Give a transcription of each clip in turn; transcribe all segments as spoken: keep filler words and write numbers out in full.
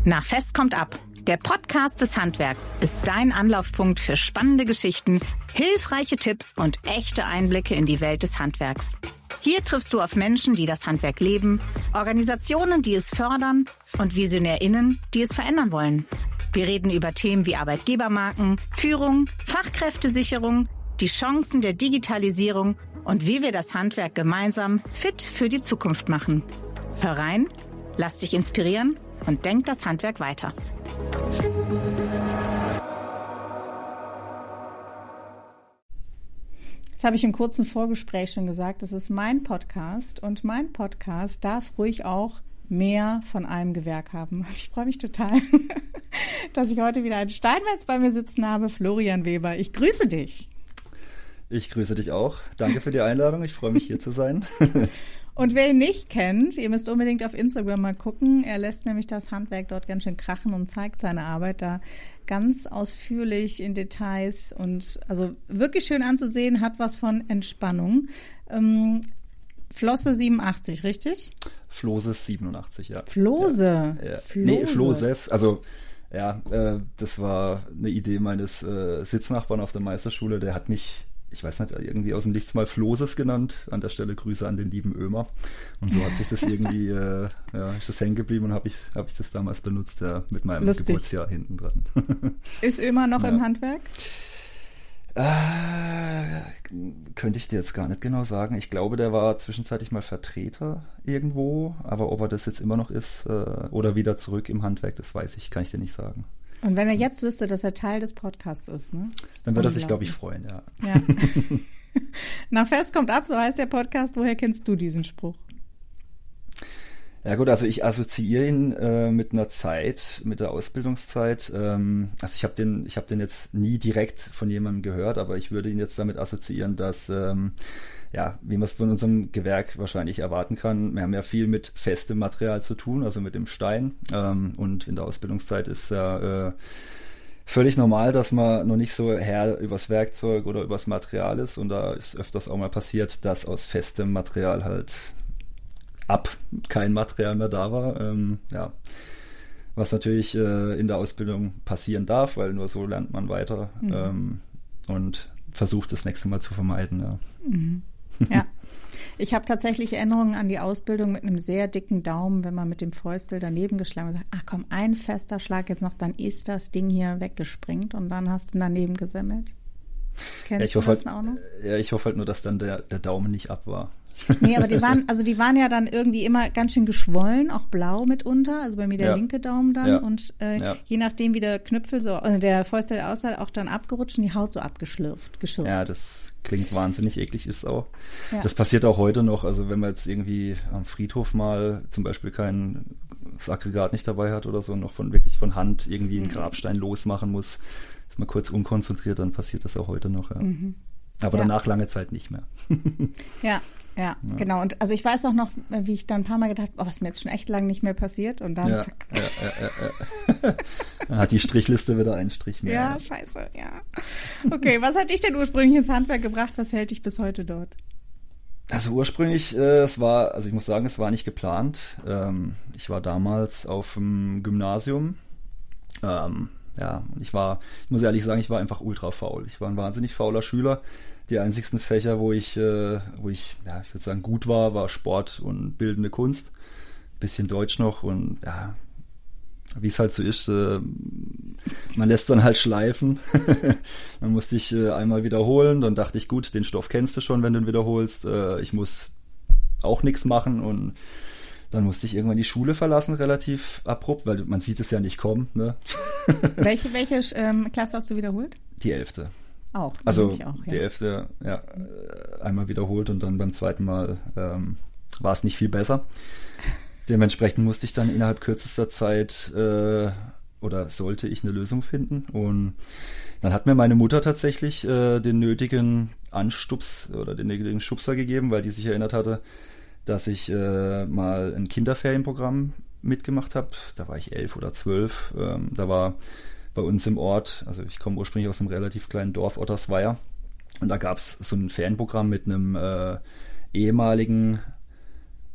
Na, Fest kommt ab. Der Podcast des Handwerks ist dein Anlaufpunkt für spannende Geschichten, hilfreiche Tipps und echte Einblicke in die Welt des Handwerks. Hier triffst du auf Menschen, die das Handwerk leben, Organisationen, die es fördern und VisionärInnen, die es verändern wollen. Wir reden über Themen wie Arbeitgebermarken, Führung, Fachkräftesicherung, die Chancen der Digitalisierung und wie wir das Handwerk gemeinsam fit für die Zukunft machen. Hör rein, lass dich inspirieren und denk das Handwerk weiter. Das habe ich im kurzen Vorgespräch schon gesagt. Das ist mein Podcast und mein Podcast darf ruhig auch mehr von einem Gewerk haben. Und ich freue mich total, dass ich heute wieder einen Steinmetz bei mir sitzen habe. Florian Weber, ich grüße dich. Ich grüße dich auch. Danke für die Einladung. Ich freue mich, hier zu sein. Und wer ihn nicht kennt, ihr müsst unbedingt auf Instagram mal gucken. Er lässt nämlich das Handwerk dort ganz schön krachen und zeigt seine Arbeit da ganz ausführlich in Details. Und also wirklich schön anzusehen, hat was von Entspannung. Ähm, Flosse siebenundachtzig, richtig? Floses siebenundachtzig, ja. Flose? Ja, ja. Flose. Nee, Floses. Also ja, äh, das war eine Idee meines äh, Sitznachbarn auf der Meisterschule. Der hat mich, ich weiß nicht, irgendwie aus dem Nichts mal Floses genannt. An der Stelle Grüße an den lieben Ömer. Und so hat sich das irgendwie, äh, ja, ist das hängen geblieben und habe ich, hab ich das damals benutzt, ja, mit meinem Lustig. Geburtsjahr hinten dran. Ist Ömer noch ja. im Handwerk? Äh, könnte ich dir jetzt gar nicht genau sagen. Ich glaube, der war zwischenzeitlich mal Vertreter irgendwo, aber ob er das jetzt immer noch ist äh, oder wieder zurück im Handwerk, das weiß ich, kann ich dir nicht sagen. Und wenn er jetzt wüsste, dass er Teil des Podcasts ist, ne? Dann würde er sich, glaube ich, freuen, ja. Ja. Na, Fest kommt ab, so heißt der Podcast. Woher kennst du diesen Spruch? Ja gut, also ich assoziiere ihn äh, mit einer Zeit, mit der Ausbildungszeit. Ähm, also ich habe den, ich habe den jetzt nie direkt von jemandem gehört, aber ich würde ihn jetzt damit assoziieren, dass, ähm, ja, wie man es von unserem Gewerk wahrscheinlich erwarten kann, wir haben ja viel mit festem Material zu tun, also mit dem Stein. Ähm, und in der Ausbildungszeit ist ja äh, völlig normal, dass man noch nicht so Herr übers Werkzeug oder übers Material ist. Und da ist öfters auch mal passiert, dass aus festem Material halt ab kein Material mehr da war, ähm, ja, was natürlich äh, in der Ausbildung passieren darf, weil nur so lernt man weiter mhm. ähm, und versucht das nächste Mal zu vermeiden. Ja, mhm. Ja. Ich habe tatsächlich Erinnerungen an die Ausbildung mit einem sehr dicken Daumen, wenn man mit dem Fäustel daneben geschlagen hat, ach komm, ein fester Schlag jetzt noch, dann ist das Ding hier weggespringt und dann hast du daneben gesemmelt. Kennst ja, ich du hoffe das halt, auch noch? Ja, ich hoffe halt nur, dass dann der, der Daumen nicht ab war. Nee, aber die waren, also die waren ja dann irgendwie immer ganz schön geschwollen, auch blau mitunter, also bei mir der ja. linke Daumen dann ja. und äh, ja. je nachdem wie der Knüpfel so, also der Fäustel aussah, auch dann abgerutscht und die Haut so abgeschlürft, geschürft. Ja, das klingt wahnsinnig eklig, ist auch. Ja. Das passiert auch heute noch, also wenn man jetzt irgendwie am Friedhof mal zum Beispiel kein das Aggregat nicht dabei hat oder so, noch von wirklich von Hand irgendwie einen mhm. Grabstein losmachen muss, ist man kurz unkonzentriert, dann passiert das auch heute noch, ja. Mhm. Aber ja. danach lange Zeit nicht mehr. Ja. Ja, ja, genau. Und also ich weiß auch noch, wie ich dann ein paar Mal gedacht habe, oh, was ist mir jetzt schon echt lange nicht mehr passiert. Und dann ja, zack. Ja, ja, ja. Dann hat die Strichliste wieder einen Strich mehr. Ja, scheiße, ja. Okay, was hat dich denn ursprünglich ins Handwerk gebracht? Was hält dich bis heute dort? Also ursprünglich, äh, es war, also ich muss sagen, es war nicht geplant. Ähm, ich war damals auf dem Gymnasium. Ähm, ja, und ich war, ich muss ehrlich sagen, ich war einfach ultra faul. Ich war ein wahnsinnig fauler Schüler. Die einzigsten Fächer, wo ich, äh, wo ich, ja, ich würde sagen, gut war, war Sport und bildende Kunst. Bisschen Deutsch noch und ja, wie es halt so ist, äh, man lässt dann halt schleifen. Dann musste ich äh, einmal wiederholen, dann dachte ich, gut, den Stoff kennst du schon, wenn du ihn wiederholst. Äh, ich muss auch nichts machen und dann musste ich irgendwann die Schule verlassen, relativ abrupt, weil man sieht es ja nicht kommen. Ne? Welche, welche ähm, Klasse hast du wiederholt? Die elfte. Auch, also ich auch, ja. die elfte, ja, einmal wiederholt und dann beim zweiten Mal ähm, war es nicht viel besser. Dementsprechend musste ich dann innerhalb kürzester Zeit äh, oder sollte ich eine Lösung finden und dann hat mir meine Mutter tatsächlich äh, den nötigen Anstups oder den nötigen Schubser gegeben, weil die sich erinnert hatte, dass ich äh, mal ein Kinderferienprogramm mitgemacht habe. Da war ich elf oder zwölf. Ähm, da war bei uns im Ort, also ich komme ursprünglich aus einem relativ kleinen Dorf, Ottersweier, und da gab es so ein Ferienprogramm mit einem äh, ehemaligen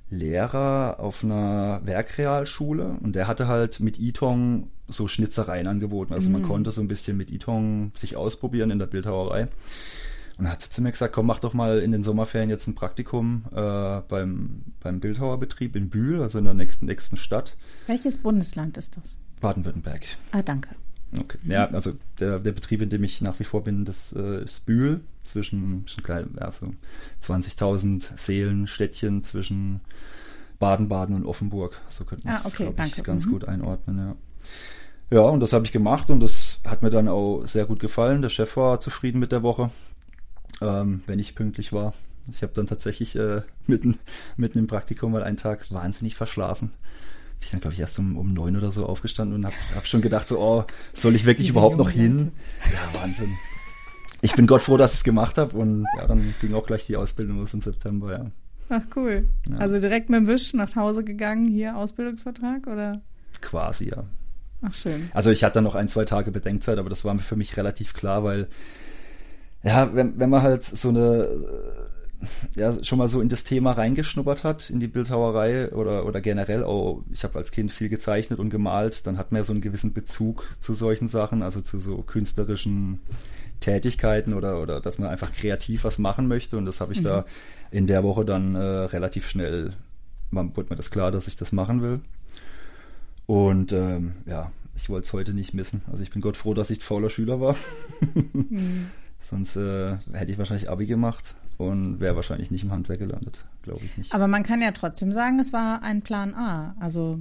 Lehrer auf einer Werkrealschule und der hatte halt mit Ytong so Schnitzereien angeboten. Also man konnte so ein bisschen mit Ytong sich ausprobieren in der Bildhauerei. Und er hat zu mir gesagt, komm, mach doch mal in den Sommerferien jetzt ein Praktikum äh, beim, beim Bildhauerbetrieb in Bühl, also in der nächsten, nächsten Stadt. Welches Bundesland ist das? Baden-Württemberg. Ah, danke. Okay. Ja, also der, der Betrieb, in dem ich nach wie vor bin, das äh, ist Bühl, zwischen, zwischen klein, ja, so zwanzigtausend Seelen, Städtchen zwischen Baden-Baden und Offenburg. So könnte man es, ah, okay, glaube ich, danke. ganz mhm. gut einordnen, ja. Ja, und das habe ich gemacht und das hat mir dann auch sehr gut gefallen. Der Chef war zufrieden mit der Woche, ähm, wenn ich pünktlich war. Ich habe dann tatsächlich äh, mitten, mitten im Praktikum mal einen Tag wahnsinnig verschlafen. Bin ich dann, glaube ich, erst um, um neun oder so aufgestanden und habe hab schon gedacht, so, oh, soll ich wirklich überhaupt noch hin? Ja, Wahnsinn. Ich bin Gott froh, dass ich es gemacht habe und ja, dann ging auch gleich die Ausbildung los im September, ja. Ach, cool. Ja. Also direkt mit dem Wisch nach Hause gegangen, hier Ausbildungsvertrag, oder? Quasi, ja. Ach, schön. Also ich hatte dann noch ein, zwei Tage Bedenkzeit, aber das war für mich relativ klar, weil ja, wenn, wenn man halt so eine, ja, schon mal so in das Thema reingeschnuppert hat, in die Bildhauerei oder, oder generell auch, ich habe als Kind viel gezeichnet und gemalt, dann hat man ja so einen gewissen Bezug zu solchen Sachen, also zu so künstlerischen Tätigkeiten oder, oder dass man einfach kreativ was machen möchte und das habe ich mhm. da in der Woche dann äh, relativ schnell, man wurde mir das klar, dass ich das machen will. Und ähm, ja, ich wollte es heute nicht missen. Also ich bin Gott froh, dass ich fauler Schüler war. mhm. Sonst äh, hätte ich wahrscheinlich Abi gemacht und wäre wahrscheinlich nicht im Handwerk gelandet, glaube ich nicht. Aber man kann ja trotzdem sagen, es war ein Plan A. Also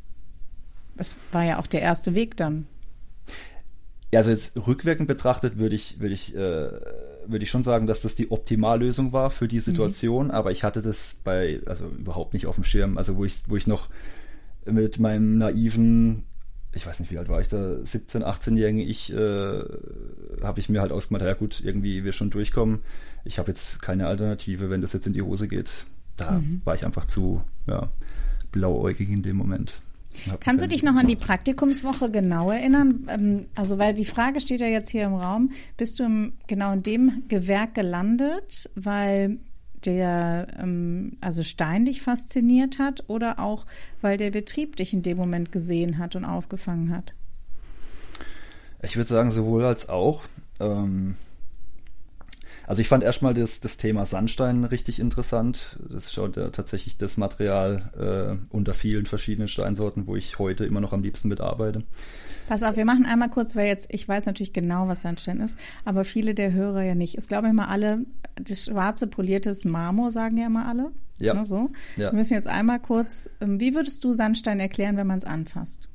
es war ja auch der erste Weg dann. Ja, also jetzt rückwirkend betrachtet würde ich, würde ich, äh, würde ich schon sagen, dass das die Optimallösung war für die Situation. Mhm. Aber ich hatte das bei, also überhaupt nicht auf dem Schirm. Also wo ich, wo ich noch mit meinem naiven, ich weiß nicht, wie alt war ich da, siebzehn-, achtzehnjährigen ich, äh, habe ich mir halt ausgemacht, ja gut, irgendwie wir schon durchkommen. Ich habe jetzt keine Alternative, wenn das jetzt in die Hose geht. Da mhm. war ich einfach zu ja, blauäugig in dem Moment. Kannst du dich noch an die Praktikumswoche genau erinnern? Also weil die Frage steht ja jetzt hier im Raum, bist du im, genau in dem Gewerk gelandet, weil der also Stein dich fasziniert hat oder auch, weil der Betrieb dich in dem Moment gesehen hat und aufgefangen hat? Ich würde sagen, sowohl als auch. Also ich fand erstmal das, das Thema Sandstein richtig interessant. Das ist schon ja tatsächlich das Material äh, unter vielen verschiedenen Steinsorten, wo ich heute immer noch am liebsten mitarbeite. Pass auf, wir machen einmal kurz, weil jetzt, ich weiß natürlich genau, was Sandstein ist, aber viele der Hörer ja nicht. Ich glaube immer alle, das schwarze poliertes Marmor sagen ja immer alle. Ja. Ne, so. Ja. Wir müssen jetzt einmal kurz, wie würdest du Sandstein erklären, wenn man es anfasst?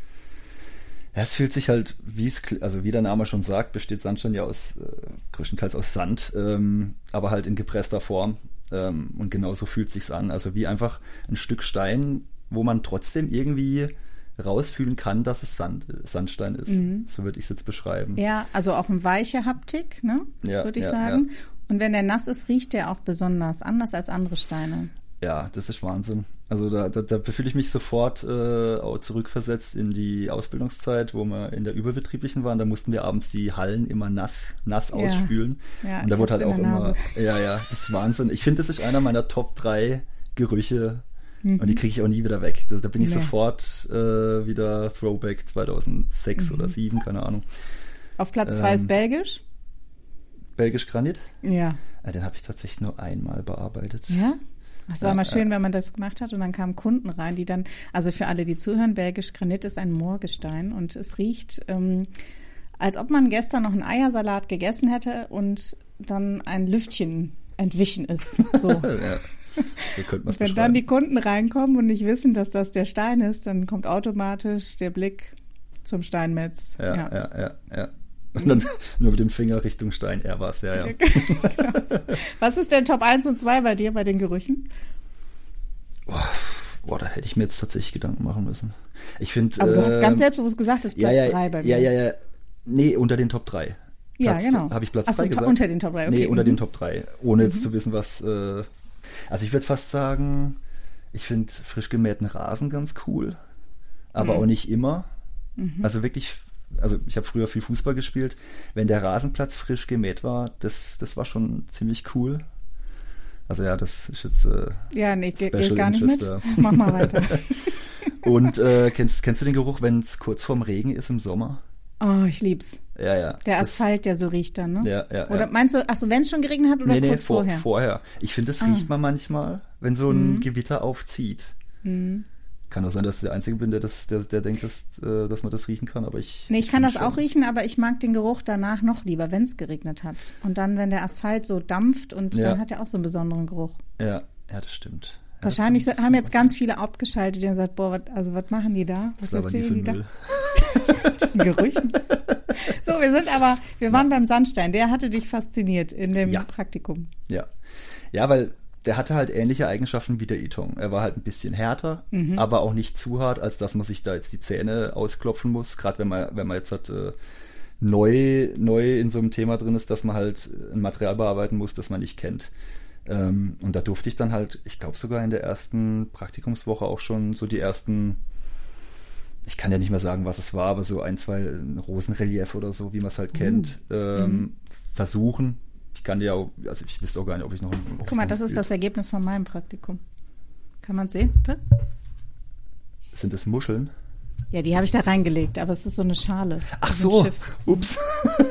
Ja, es fühlt sich halt, wie es, also wie der Name schon sagt, besteht Sandstein ja aus, äh, größtenteils aus Sand, ähm, aber halt in gepresster Form. Ähm, und genauso fühlt es sich an. Also wie einfach ein Stück Stein, wo man trotzdem irgendwie rausfühlen kann, dass es Sand, Sandstein ist. Mhm. So würde ich es jetzt beschreiben. Ja, also auch eine weiche Haptik, ne? Ja, würde ich ja, sagen. Ja. Und wenn der nass ist, riecht der auch besonders, anders als andere Steine. Ja, das ist Wahnsinn. Also da, da, da fühle ich mich sofort äh, auch zurückversetzt in die Ausbildungszeit, wo wir in der überbetrieblichen waren. Da mussten wir abends die Hallen immer nass, nass ja. ausspülen. Ja, und da wurde halt auch immer, ja, ja, das ist Wahnsinn. Ich finde, das ist einer meiner Top drei Gerüche mhm. und die kriege ich auch nie wieder weg. Da, da bin ich nee. sofort äh, wieder Throwback zweitausendsechs mhm. oder sieben, keine Ahnung. Auf Platz zwei ähm, ist Belgisch? Belgisch Granit? Ja. ja den habe ich tatsächlich nur einmal bearbeitet. Ja? Es war ja, mal schön, ja. wenn man das gemacht hat und dann kamen Kunden rein, die dann, also für alle, die zuhören, Belgisch Granit ist ein Moorgestein und es riecht, ähm, als ob man gestern noch einen Eiersalat gegessen hätte und dann ein Lüftchen entwichen ist. So. ja, so könnte man es Wenn dann die Kunden reinkommen und nicht wissen, dass das der Stein ist, dann kommt automatisch der Blick zum Steinmetz. Ja, ja, ja, ja. ja. Und dann nur mit dem Finger Richtung Stein, er war es, ja, ja. Was ist denn Top eins und zwei bei dir, bei den Gerüchen? Boah, boah, da hätte ich mir jetzt tatsächlich Gedanken machen müssen. Ich finde. Aber du äh, hast ganz selbstbewusst gesagt, das ist Platz ja, ja, drei bei mir. Ja, ja, ja. Nee, unter den Top drei. Ja, Platz, genau. Habe ich Platz Ach so, drei gesagt? unter den Top drei, okay. Nee, unter mhm. den Top drei. Ohne jetzt mhm. zu wissen, was. Äh, also ich würde fast sagen, ich finde frisch gemähten Rasen ganz cool, aber mhm. auch nicht immer. Mhm. Also wirklich. Also ich habe früher viel Fußball gespielt. Wenn der Rasenplatz frisch gemäht war, das, das war schon ziemlich cool. Also ja, das ist jetzt äh, ja, nee, geht Special gar nicht mit. Interest, ja. Mach mal weiter. Und äh, kennst, kennst du den Geruch, wenn es kurz vorm Regen ist im Sommer? Oh, ich lieb's. Ja, ja. Der Asphalt, der so riecht dann, ne? Ja, ja. Oder ja. meinst du, ach so, wenn es schon geregnet hat oder nee, nee, kurz vor, vorher? vorher. Ich finde, das Ah. riecht man manchmal, wenn so ein Mhm. Gewitter aufzieht. Mhm. Kann auch sein, dass ich der Einzige bin, der, das, der, der denkt, dass, äh, dass man das riechen kann, aber ich... Nee, ich kann find das schon. auch riechen, aber ich mag den Geruch danach noch lieber, wenn es geregnet hat. Und dann, wenn der Asphalt so dampft und Ja. dann hat er auch so einen besonderen Geruch. Ja, ja, das stimmt. Ja, Wahrscheinlich das kann- haben jetzt ganz viele abgeschaltet, die haben gesagt, boah, wat, also was machen die da? Was Das ist aber nie für erzählen die da? Müll. Das sind Gerüchen. So, wir sind aber, wir waren beim Sandstein. Der hatte dich fasziniert in dem Ja. Praktikum. Ja. Ja, weil der hatte halt ähnliche Eigenschaften wie der Ytong. Er war halt ein bisschen härter, Mhm. aber auch nicht zu hart, als dass man sich da jetzt die Zähne ausklopfen muss. Gerade wenn man, wenn man jetzt halt äh, neu, neu in so einem Thema drin ist, dass man halt ein Material bearbeiten muss, das man nicht kennt. Ähm, und da durfte ich dann halt, ich glaube sogar in der ersten Praktikumswoche auch schon so die ersten, ich kann ja nicht mehr sagen, was es war, aber so ein, zwei ein Rosenrelief oder so, wie man es halt kennt, ähm, Mhm. versuchen. Ich kann ja auch, also ich wüsste auch gar nicht, ob ich noch... Ob Guck mal, ich noch das ist Bild- das Ergebnis von meinem Praktikum. Kann man sehen? Da? Sind das Muscheln? Ja, die habe ich da reingelegt, aber es ist so eine Schale. Ach So ein so, Schiff. ups.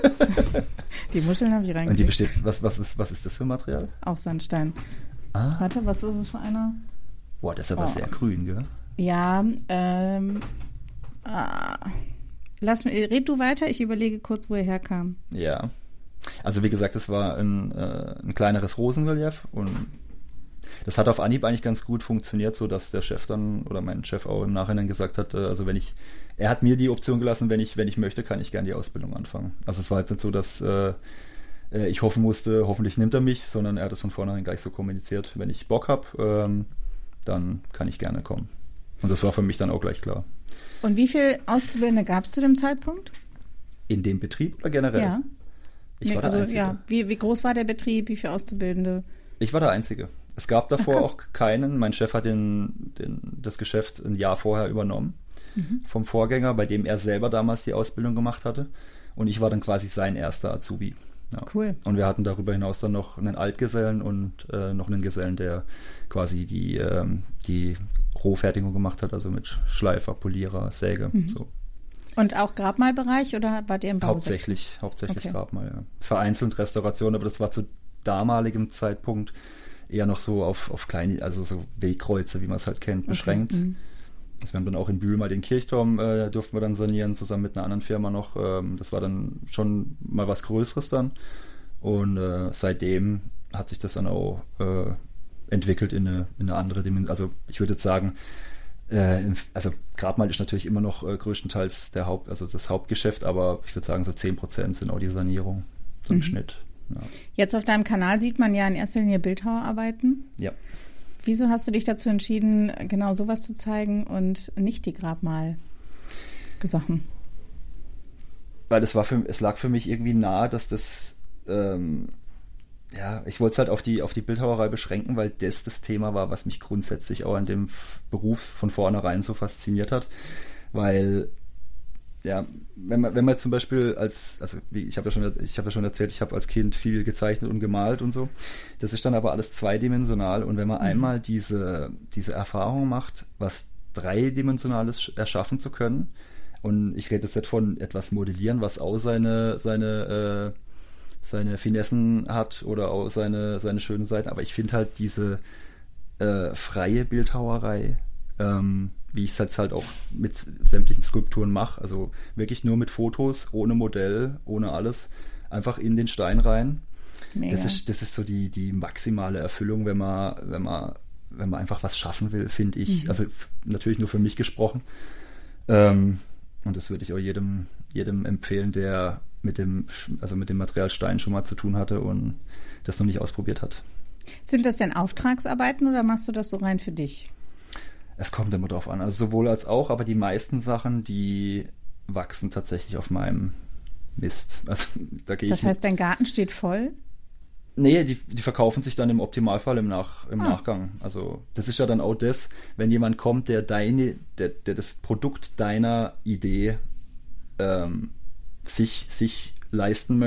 Die Muscheln habe ich Und die reingelegt. besteht, was, was, ist, was ist das für ein Material? Auch Sandstein. Ah, Warte, was ist es für einer? boah, das ist aber Oh. sehr grün, gell? Ja, ähm, ah, lass mich, red du weiter, ich überlege kurz, wo er herkam. Ja. Also wie gesagt, das war ein, äh, ein kleineres Rosenrelief und das hat auf Anhieb eigentlich ganz gut funktioniert, so dass der Chef dann oder mein Chef auch im Nachhinein gesagt hat, äh, also wenn ich, er hat mir die Option gelassen, wenn ich, wenn ich möchte, kann ich gerne die Ausbildung anfangen. Also es war jetzt nicht so, dass äh, äh, ich hoffen musste, hoffentlich nimmt er mich, sondern er hat es von vornherein gleich so kommuniziert, wenn ich Bock habe, ähm, dann kann ich gerne kommen. Und das war für mich dann auch gleich klar. Und wie viele Auszubildende gab es zu dem Zeitpunkt? In dem Betrieb oder generell? Ja. Ich Nee, war der also Einzige. ja, wie, wie groß war der Betrieb, wie viele Auszubildende? Ich war der Einzige. Es gab davor Ach, krass. auch keinen. Mein Chef hat den, den, das Geschäft ein Jahr vorher übernommen Mhm. vom Vorgänger, bei dem er selber damals die Ausbildung gemacht hatte. Und ich war dann quasi sein erster Azubi. Ja. Cool. Und wir hatten darüber hinaus dann noch einen Altgesellen und äh, noch einen Gesellen, der quasi die, ähm, die Rohfertigung gemacht hat, also mit Schleifer, Polierer, Säge. Mhm. So. Und auch Grabmalbereich oder wart ihr im Bau? Hauptsächlich, hauptsächlich Okay. Grabmal, ja. Vereinzelt Restauration, aber das war zu damaligem Zeitpunkt eher noch so auf, auf kleine, also so Wegkreuze, wie man es halt kennt, beschränkt. Okay. Mhm. Also wir haben dann auch in Bühl mal den Kirchturm, äh, durften wir dann sanieren, zusammen mit einer anderen Firma noch. Ähm, das war dann schon mal was Größeres dann. Und äh, seitdem hat sich das dann auch äh, entwickelt in eine, in eine andere Dimension. Also ich würde jetzt sagen, äh, im- also Grabmal ist natürlich immer noch äh, größtenteils der Haupt, also das Hauptgeschäft, aber ich würde sagen, so zehn Prozent sind auch die Sanierung, so im Mhm. Schnitt. Ja. Jetzt auf deinem Kanal sieht man ja in erster Linie Bildhauerarbeiten. ja. Wieso hast du dich dazu entschieden, genau sowas zu zeigen und nicht die Grabmal-Sachen? Weil es war für, es lag für mich irgendwie nahe, dass das, ähm, ja, ich wollte es halt auf die, auf die Bildhauerei beschränken, weil das das Thema war, was mich grundsätzlich auch an dem F- Beruf von vornherein so fasziniert hat. Weil, ja, wenn man, wenn man jetzt zum Beispiel als, also wie, ich habe ja schon, ich habe ja schon erzählt, ich habe als Kind viel gezeichnet und gemalt und so. Das ist dann aber alles zweidimensional und wenn man Mhm. einmal diese, diese Erfahrung macht, was Dreidimensionales sch- erschaffen zu können, und ich rede jetzt nicht von etwas modellieren, was auch seine, seine, äh, seine Finessen hat oder auch seine, seine schönen Seiten, aber ich finde halt diese äh, freie Bildhauerei, ähm, wie ich es jetzt halt auch mit sämtlichen Skulpturen mache, also wirklich nur mit Fotos, ohne Modell, ohne alles, einfach in den Stein rein. Mega. Das ist, das ist so die, die maximale Erfüllung, wenn man, wenn man, wenn man einfach was schaffen will, finde ich. Mhm. Also f- natürlich nur für mich gesprochen. Ähm, und das würde ich auch jedem, jedem empfehlen, der mit dem, Sch- also mit dem Material Stein schon mal zu tun hatte und das noch nicht ausprobiert hat. Sind das denn Auftragsarbeiten oder machst du das so rein für dich? Es kommt immer drauf an. Also sowohl als auch, aber die meisten Sachen, die wachsen tatsächlich auf meinem Mist. Also da gehe ich. Das heißt, dein Garten steht voll? Nee, die, die verkaufen sich dann im Optimalfall im, Nach, im Ah. Nachgang. Also das ist ja dann auch das, wenn jemand kommt, der deine, der, der das Produkt deiner Idee ähm, sich, sich leisten möchte,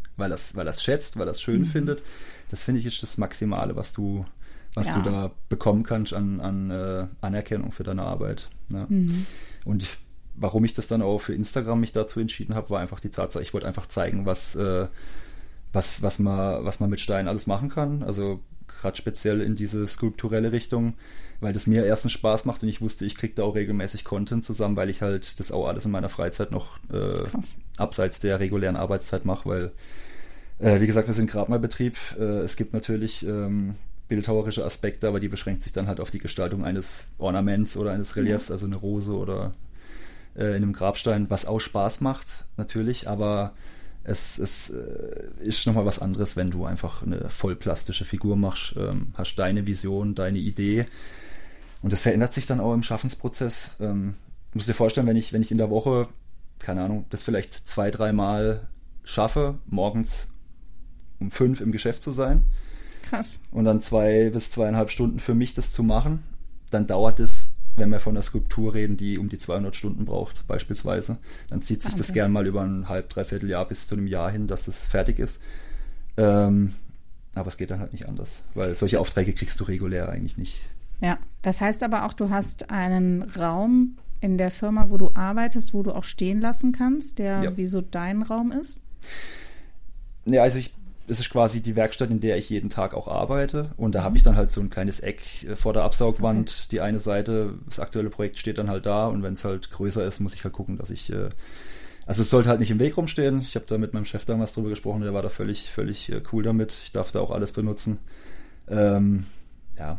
weil er es weil er's schätzt, weil er es schön mhm. findet. Das finde ich ist das Maximale, was du was ja. du da bekommen kannst an, an äh, Anerkennung für deine Arbeit. Ne? Mhm. Und ich, warum ich das dann auch für Instagram mich dazu entschieden habe, war einfach die Tatsache, ich wollte einfach zeigen, was, äh, was, was, man, was man mit Stein alles machen kann. Also gerade speziell in diese skulpturelle Richtung, weil das mir erstens Spaß macht und ich wusste, ich kriege da auch regelmäßig Content zusammen, weil ich halt das auch alles in meiner Freizeit noch äh, abseits der regulären Arbeitszeit mache, weil, äh, wie gesagt, wir sind Grabmalbetrieb. Äh, es gibt natürlich ähm, bildhauerische Aspekte, aber die beschränkt sich dann halt auf die Gestaltung eines Ornaments oder eines Reliefs, ja. also eine Rose oder äh, in einem Grabstein, was auch Spaß macht, natürlich, aber es, es äh, ist nochmal was anderes, wenn du einfach eine vollplastische Figur machst, ähm, hast deine Vision, deine Idee und das verändert sich dann auch im Schaffensprozess. Ähm, musst dir vorstellen, wenn ich, wenn ich in der Woche, keine Ahnung, das vielleicht zwei, dreimal schaffe, morgens um fünf im Geschäft zu sein, krass. Und dann zwei bis zweieinhalb Stunden für mich das zu machen, dann dauert es, wenn wir von einer Skulptur reden, die um die zweihundert Stunden braucht, beispielsweise, dann zieht sich okay. das gern mal über ein halb, dreiviertel Jahr bis zu einem Jahr hin, dass das fertig ist. Ähm, aber es geht dann halt nicht anders, weil solche Aufträge kriegst du regulär eigentlich nicht. Ja, das heißt aber auch, du hast einen Raum in der Firma, wo du arbeitest, wo du auch stehen lassen kannst, der ja. wie so dein Raum ist? Ja, also ich Es ist quasi die Werkstatt, in der ich jeden Tag auch arbeite. Und da habe ich dann halt so ein kleines Eck vor der Absaugwand. Okay. Die eine Seite, das aktuelle Projekt steht dann halt da. Und wenn es halt größer ist, muss ich halt gucken, dass ich... Also es sollte halt nicht im Weg rumstehen. Ich habe da mit meinem Chef damals drüber gesprochen. Der war da völlig, völlig cool damit. Ich darf da auch alles benutzen. Ähm, ja,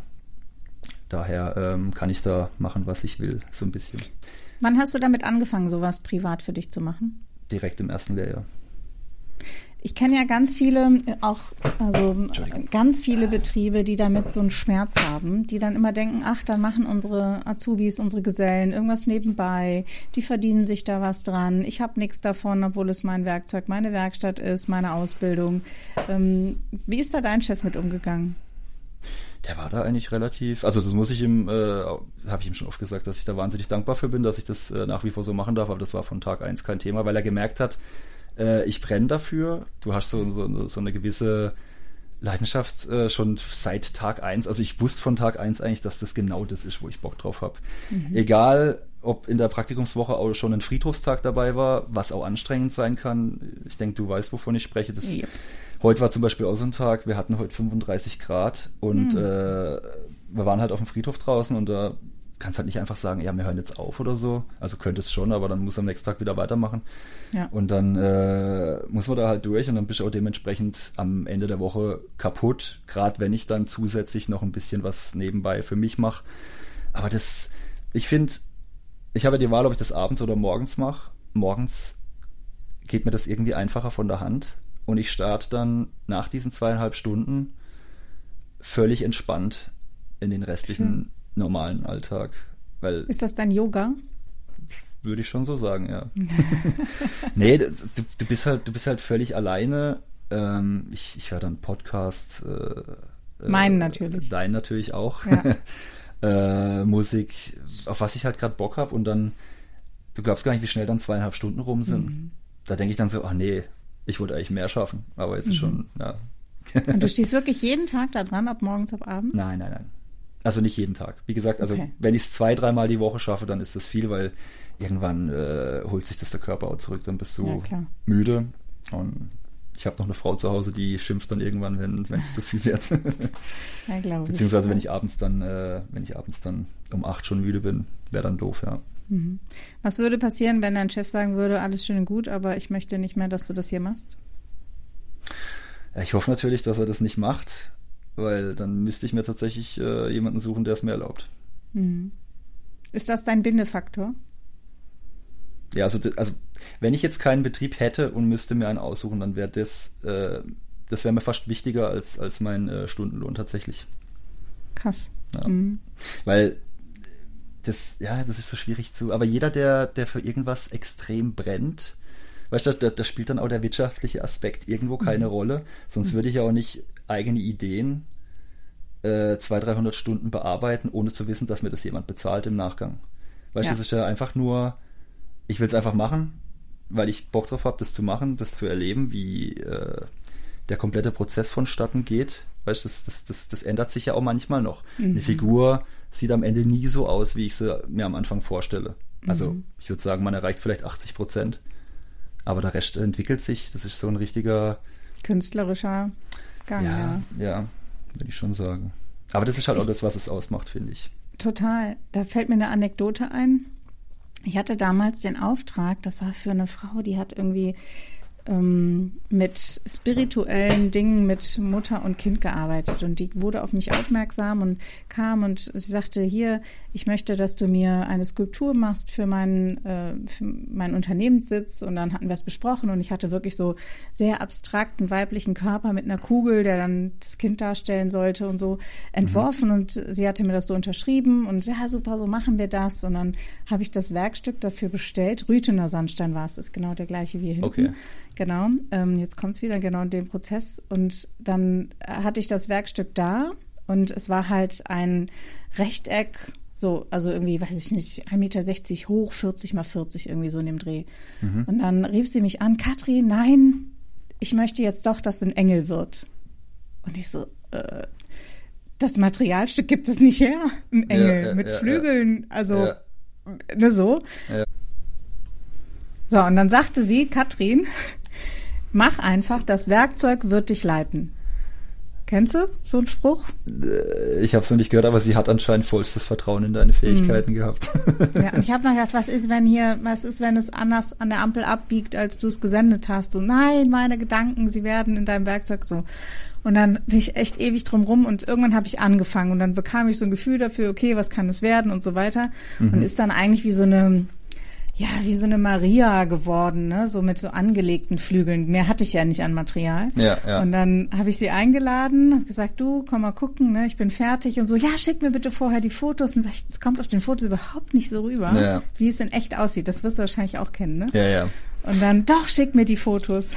daher ähm, kann ich da machen, was ich will, so ein bisschen. Wann hast du damit angefangen, sowas privat für dich zu machen? Direkt im ersten Lehrjahr. Ich kenne ja ganz viele, auch also ganz viele Betriebe, die damit so einen Schmerz haben, die dann immer denken, ach, dann machen unsere Azubis, unsere Gesellen irgendwas nebenbei, die verdienen sich da was dran, ich habe nichts davon, obwohl es mein Werkzeug, meine Werkstatt ist, meine Ausbildung. Ähm, wie ist da dein Chef mit umgegangen? Der war da eigentlich relativ, also das muss ich ihm, äh, habe ich ihm schon oft gesagt, dass ich da wahnsinnig dankbar für bin, dass ich das äh, nach wie vor so machen darf, aber das war von Tag eins kein Thema, weil er gemerkt hat, ich brenne dafür. Du hast so, so, so eine gewisse Leidenschaft äh, schon seit Tag eins. Also ich wusste von Tag eins eigentlich, dass das genau das ist, wo ich Bock drauf habe. Mhm. Egal, ob in der Praktikumswoche auch schon ein Friedhofstag dabei war, was auch anstrengend sein kann. Ich denke, du weißt, wovon ich spreche. Das, yep. Heute war zum Beispiel auch so ein Tag, wir hatten heute fünfunddreißig Grad und mhm. äh, wir waren halt auf dem Friedhof draußen und da kannst halt nicht einfach sagen, ja, wir hören jetzt auf oder so. Also könnte es schon, aber dann muss am nächsten Tag wieder weitermachen. Ja. Und dann äh, muss man da halt durch und dann bist du auch dementsprechend am Ende der Woche kaputt, gerade wenn ich dann zusätzlich noch ein bisschen was nebenbei für mich mache. Aber das, ich finde, ich habe die Wahl, ob ich das abends oder morgens mache. Morgens geht mir das irgendwie einfacher von der Hand und ich starte dann nach diesen zweieinhalb Stunden völlig entspannt in den restlichen hm. normalen Alltag. Weil ist das dann Yoga? Würde ich schon so sagen, ja. Nee, du, du bist halt, du bist halt völlig alleine. Ähm, ich ich höre dann Podcast. Äh, Meinen natürlich. Deinen natürlich auch. Ja. äh, Musik, auf was ich halt gerade Bock habe und dann, du glaubst gar nicht, wie schnell dann zweieinhalb Stunden rum sind. Mhm. Da denke ich dann so, ach nee, ich wollte eigentlich mehr schaffen, aber jetzt mhm. ist schon, ja. Und du stehst wirklich jeden Tag da dran, ab morgens, ab abends? Nein, nein, nein. Also nicht jeden Tag. Wie gesagt, also okay. wenn ich es zwei, dreimal die Woche schaffe, dann ist das viel, weil irgendwann äh, holt sich das der Körper auch zurück, dann bist du ja, müde. Und ich habe noch eine Frau zu Hause, die schimpft dann irgendwann, wenn es zu viel wird. Ja, glaube ich. Beziehungsweise wenn ich abends dann, äh, wenn ich abends dann um acht schon müde bin, wäre dann doof, ja. Mhm. Was würde passieren, wenn dein Chef sagen würde, alles schön und gut, aber ich möchte nicht mehr, dass du das hier machst? Ja, ich hoffe natürlich, dass er das nicht macht. Weil dann müsste ich mir tatsächlich äh, jemanden suchen, der es mir erlaubt. Mhm. Ist das dein Bindefaktor? Ja, also, also wenn ich jetzt keinen Betrieb hätte und müsste mir einen aussuchen, dann wäre das, äh, das wäre mir fast wichtiger als, als mein äh, Stundenlohn tatsächlich. Krass. Ja. Mhm. Weil das, ja, das ist so schwierig zu, aber jeder, der, der für irgendwas extrem brennt, weißt du, da, da spielt dann auch der wirtschaftliche Aspekt irgendwo keine mhm. Rolle. Sonst mhm. würde ich ja auch nicht eigene Ideen äh, zweihundert, dreihundert Stunden bearbeiten, ohne zu wissen, dass mir das jemand bezahlt im Nachgang. Weißt du, ja. das ist ja einfach nur, ich will es einfach machen. weil ich Bock drauf habe, das zu machen, das zu erleben, wie äh, der komplette Prozess vonstatten geht. Weißt du, das, das, das, das ändert sich ja auch manchmal noch. Mhm. Eine Figur sieht am Ende nie so aus, wie ich sie mir am Anfang vorstelle. Also mhm. ich würde sagen, man erreicht vielleicht achtzig Prozent. Aber der Rest entwickelt sich. Das ist so ein richtiger... künstlerischer Gang, ja. Ja, ja, würde ich schon sagen. Aber das ist halt ich, auch das, was es ausmacht, finde ich. Total. Da fällt mir eine Anekdote ein. Ich hatte damals den Auftrag, das war für eine Frau, die hat irgendwie ähm, mit spirituellen Dingen mit Mutter und Kind gearbeitet und die wurde auf mich aufmerksam und kam und sie sagte, hier, ich möchte, dass du mir eine Skulptur machst für meinen, äh, für meinen Unternehmenssitz und dann hatten wir es besprochen und ich hatte wirklich so sehr abstrakten weiblichen Körper mit einer Kugel, der dann das Kind darstellen sollte und so entworfen mhm. und sie hatte mir das so unterschrieben und ja, super, so machen wir das und dann habe ich das Werkstück dafür bestellt. Rüthener Sandstein war es, ist genau der gleiche wie hier hinten. Okay. Genau, ähm, jetzt kommt es wieder genau in den Prozess und dann hatte ich das Werkstück da und es war halt ein Rechteck, so, also irgendwie, weiß ich nicht, ein Meter sechzig hoch, vierzig mal vierzig, irgendwie so in dem Dreh. Mhm. Und dann rief sie mich an, Katrin, nein, ich möchte jetzt doch, dass es ein Engel wird. Und ich so, äh, das Materialstück gibt es nicht her, ein Engel ja, ja, mit ja, Flügeln, ja. also, ja. ne, so. Ja. So, und dann sagte sie, Katrin, mach einfach, das Werkzeug wird dich leiten. Kennst du so einen Spruch? Ich habe es noch nicht gehört, aber sie hat anscheinend vollstes Vertrauen in deine Fähigkeiten mhm. gehabt. Ja, und ich habe noch gedacht, was ist, wenn hier, was ist, wenn es anders an der Ampel abbiegt, als du es gesendet hast? Und nein, meine Gedanken, sie werden in deinem Werkzeug so. Und dann bin ich echt ewig drum rum und irgendwann habe ich angefangen und dann bekam ich so ein Gefühl dafür, okay, was kann es werden und so weiter. Mhm. Und ist dann eigentlich wie so eine... ja, wie so eine Maria geworden, ne, so mit so angelegten Flügeln. Mehr hatte ich ja nicht an Material. Ja, ja. Und dann habe ich sie eingeladen, habe gesagt, du, komm mal gucken, ne, ich bin fertig und so, ja, schick mir bitte vorher die Fotos. Und sag ich, es kommt auf den Fotos überhaupt nicht so rüber, ja. wie es in echt aussieht. Das wirst du wahrscheinlich auch kennen, ne? Ja, ja. Und dann, doch, schick mir die Fotos.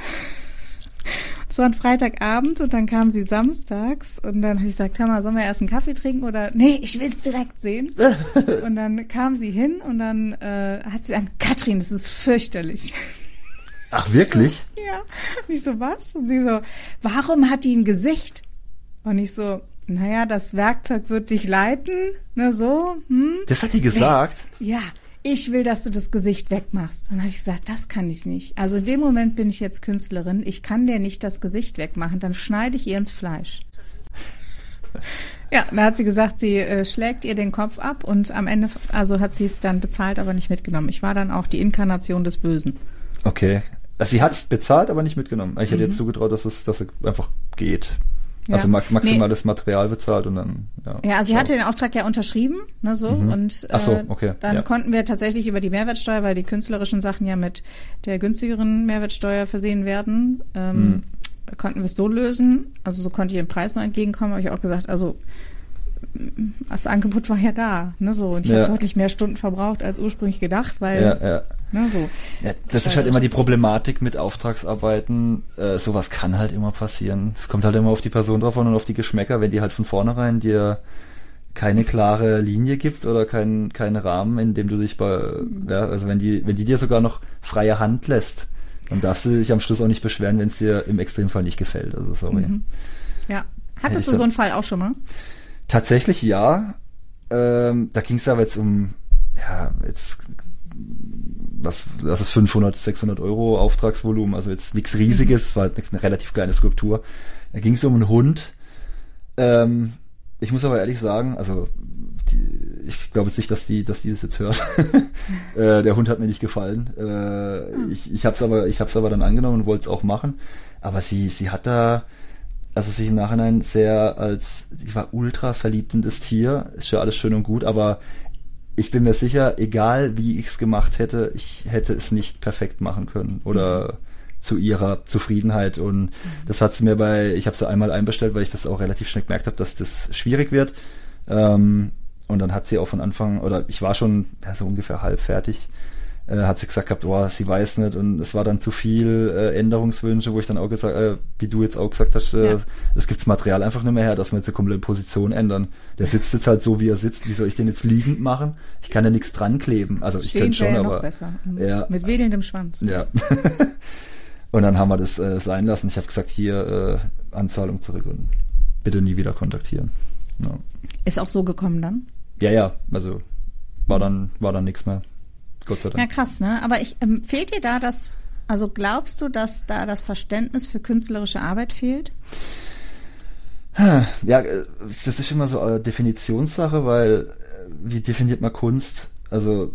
Es war ein Freitagabend und dann kam sie samstags und dann habe ich gesagt, hör mal, sollen wir erst einen Kaffee trinken oder, nee, ich will's direkt sehen. Und dann kam sie hin und dann äh, hat sie gesagt, Katrin, das ist fürchterlich. Ach, wirklich? Ja. Und ich so, was? Und sie so, warum hat die ein Gesicht? Und ich so, naja, das Werkzeug wird dich leiten, ne, so. Hm? Das hat die gesagt? Ja. Ich will, dass du das Gesicht wegmachst. Dann habe ich gesagt, das kann ich nicht. Also in dem Moment bin ich jetzt Künstlerin. Ich kann dir nicht das Gesicht wegmachen. Dann schneide ich ihr ins Fleisch. Ja, dann hat sie gesagt, sie äh, schlägt ihr den Kopf ab und am Ende, also hat sie es dann bezahlt, aber nicht mitgenommen. Ich war dann auch die Inkarnation des Bösen. Okay. Also sie hat es bezahlt, aber nicht mitgenommen. Ich hätte mhm. jetzt zugetraut, dass es, dass es einfach geht. Ja. Also maximal nee. das Material bezahlt und dann, ja. Ja, also sie hatte den Auftrag ja unterschrieben, ne, so, mhm. und äh, Ach so, okay. dann ja. konnten wir tatsächlich über die Mehrwertsteuer, weil die künstlerischen Sachen ja mit der günstigeren Mehrwertsteuer versehen werden, ähm, mhm. konnten wir es so lösen. Also so konnte ich dem Preis noch entgegenkommen, habe ich auch gesagt, also das Angebot war ja da, ne, so, und ich ja. habe deutlich mehr Stunden verbraucht als ursprünglich gedacht, weil, ja, ja. ne, so. Ja, das ist halt immer die Problematik mit Auftragsarbeiten, äh, sowas kann halt immer passieren. Es kommt halt immer auf die Person drauf an und auf die Geschmäcker, wenn die halt von vornherein dir keine klare Linie gibt oder keinen keinen Rahmen, in dem du dich bei, ja, also wenn die, wenn die dir sogar noch freie Hand lässt, dann darfst du dich am Schluss auch nicht beschweren, wenn es dir im Extremfall nicht gefällt, also sorry. Mhm. Ja. Hattest ja, du so einen Fall auch schon mal? Tatsächlich ja. Ähm, da ging es aber jetzt um, ja, jetzt, was, das ist fünfhundert, sechshundert Euro Auftragsvolumen, also jetzt nichts Riesiges, es war halt eine, eine relativ kleine Skulptur. Da ging es um einen Hund. Ähm, ich muss aber ehrlich sagen, also die, ich glaube jetzt nicht, dass die, dass die das jetzt hört. äh, der Hund hat mir nicht gefallen. Äh, ich, ich habe es aber, ich habe es aber dann angenommen und wollte es auch machen. Aber sie, sie hat da also sich im Nachhinein sehr als, ich war ultra verliebt in das Tier, ist schon alles schön und gut, aber ich bin mir sicher, egal wie ich es gemacht hätte, ich hätte es nicht perfekt machen können oder mhm. zu ihrer Zufriedenheit und mhm. das hat sie mir bei, ich habe sie einmal einbestellt, weil ich das auch relativ schnell gemerkt habe, dass das schwierig wird ähm, und dann hat sie auch von Anfang, oder ich war schon ja, so ungefähr halb fertig, äh, hat sie gesagt gehabt, boah, sie weiß nicht und es war dann zu viel äh, Änderungswünsche, wo ich dann auch gesagt, äh, wie du jetzt auch gesagt hast, äh, ja. es gibt das Material einfach nicht mehr her, dass wir jetzt eine komplette Position ändern. Der sitzt jetzt halt so, wie er sitzt. Wie soll ich den jetzt liegend machen? Ich kann ja nichts dran kleben. Also ich könnte schon, ja aber noch besser. Ja. Mit wedelndem Schwanz. Ja. Und dann haben wir das äh, sein lassen. Ich habe gesagt, hier äh, Anzahlung zurück und bitte nie wieder kontaktieren. Ja. Ist auch so gekommen dann? Ja, ja. Also war dann war dann nichts mehr. Gott sei Dank. Ja, krass, ne? Aber ich, ähm, fehlt dir da das, also glaubst du, dass da das Verständnis für künstlerische Arbeit fehlt? Ja, das ist immer so eine Definitionssache, weil wie definiert man Kunst? Also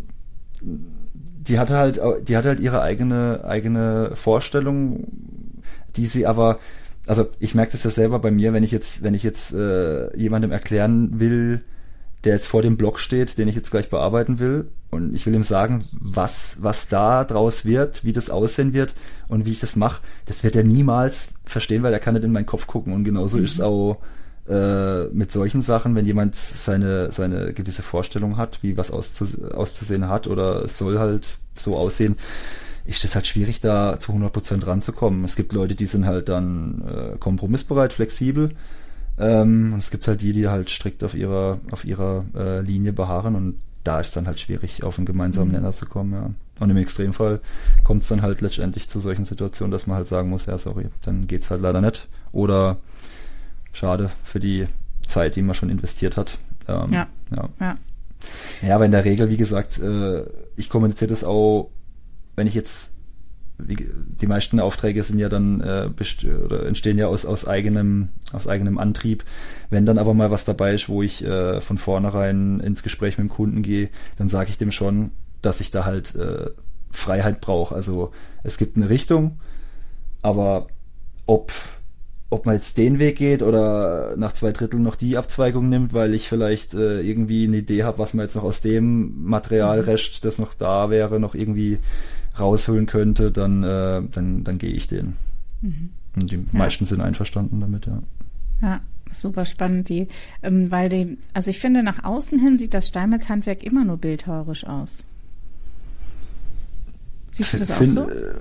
die hatte halt, die hatte halt ihre eigene eigene Vorstellung, die sie aber, also ich merke das ja selber bei mir, wenn ich jetzt, wenn ich jetzt äh, jemandem erklären will, der jetzt vor dem Blog steht, den ich jetzt gleich bearbeiten will, und ich will ihm sagen, was was da draus wird, wie das aussehen wird und wie ich das mache, das wird er niemals verstehen, weil er kann nicht in meinen Kopf gucken. Und genauso mhm. ist es auch äh, mit solchen Sachen, wenn jemand seine seine gewisse Vorstellung hat, wie was auszus- auszusehen hat oder es soll halt so aussehen, ist das halt schwierig, da zu hundert Prozent ranzukommen. Es gibt Leute, die sind halt dann äh, kompromissbereit, flexibel. Ähm, und es gibt halt die, die halt strikt auf ihrer auf ihrer äh, Linie beharren, und da ist dann halt schwierig, auf einen gemeinsamen mhm. Nenner zu kommen, ja. Und im Extremfall kommt es dann halt letztendlich zu solchen Situationen, dass man halt sagen muss, ja, sorry, dann geht's halt leider nicht. Oder schade für die Zeit, die man schon investiert hat. Ähm, ja. ja. Ja. Ja, aber in der Regel, wie gesagt, äh, ich kommuniziere das auch, wenn ich jetzt, wie, die meisten Aufträge sind ja dann äh, best- oder entstehen ja aus aus eigenem aus eigenem Antrieb. Wenn dann aber mal was dabei ist, wo ich äh, von vornherein ins Gespräch mit dem Kunden gehe, dann sage ich dem schon, dass ich da halt äh, Freiheit brauche. Also es gibt eine Richtung, aber ob ob man jetzt den Weg geht oder nach zwei Dritteln noch die Abzweigung nimmt, weil ich vielleicht äh, irgendwie eine Idee habe, was man jetzt noch aus dem Materialrest, das noch da wäre, noch irgendwie rausholen könnte, dann äh, dann dann gehe ich den. Mhm. Und die ja. meisten sind einverstanden damit, ja. Ja, super spannend, die, ähm, weil die, also ich finde, nach außen hin sieht das Steinmetz-Handwerk immer nur bildhauerisch aus. Siehst du das Find, auch so? Äh,